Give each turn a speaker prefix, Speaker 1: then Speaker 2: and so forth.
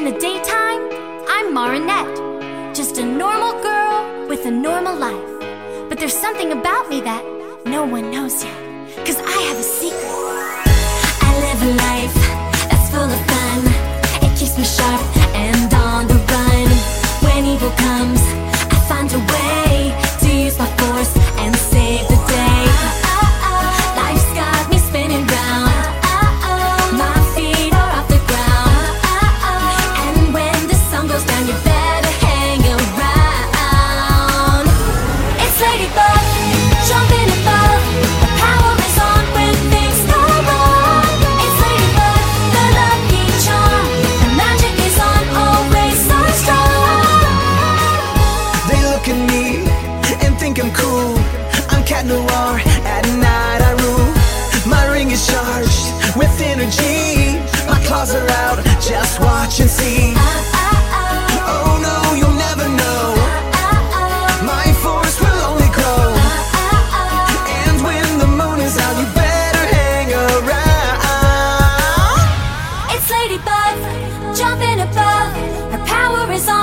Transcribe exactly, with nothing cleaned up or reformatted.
Speaker 1: In the daytime, I'm Marinette, just a normal girl with a normal life. But there's something about me that no one knows yet, 'cause I have a secret. I live a life that's full of fun. It keeps me sharp and on the run. When evil comes, I find a way to use my force and save the day. Life's got me spinning round. My feet are off the ground. And when the sun goes down, you better hang around. It's Ladybug, jumping above. The power is on when things go wrong. It's Ladybug, the lucky charm. The magic is on, always so strong.
Speaker 2: They look at me and think I'm cool. I'm Cat Noir, at night I rule. My ring is charged with energy. My claws are out, just watch and see. Oh no, you'll never know. My force will only grow. And when the moon is out, you better hang around.
Speaker 1: It's Ladybug, jumping above. Her power is on.